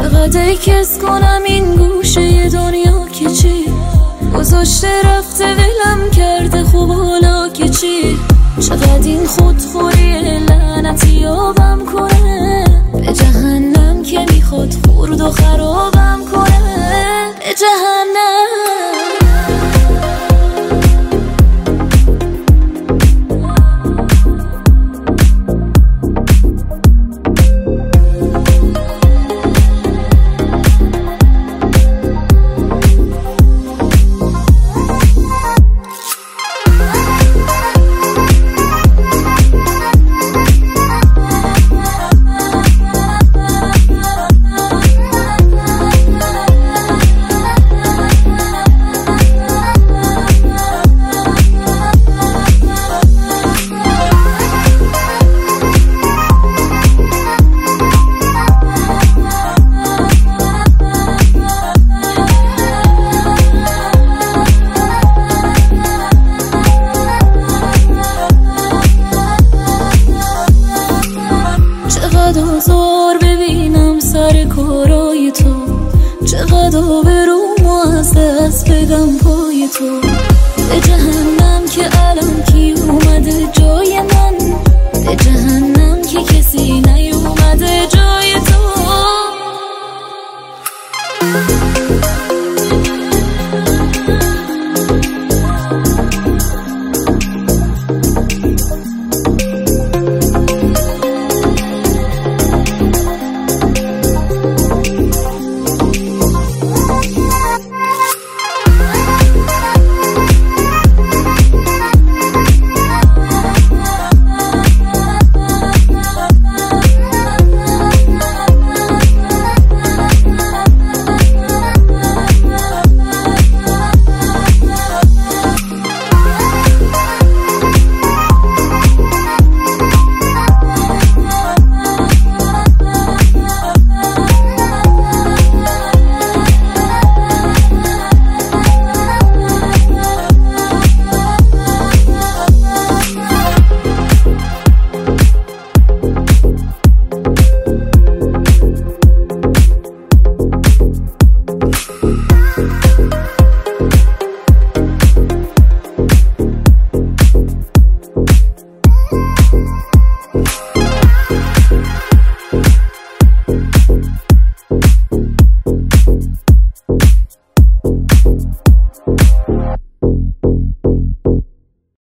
چقدر کس کنم این گوشه دنیا که چی گذاشته رفته ولم کرده خوب حالا که چی چقدر این خودخوری لعنتی یابم کنه به جهنم که میخواد خورد و خرابم کنه به جهنم چقدر آزار ببینم سر کارای تو چقدر آبرومو از دست بدم پای تو به جهنم که الان کی اومده جای من به جهنم که کسی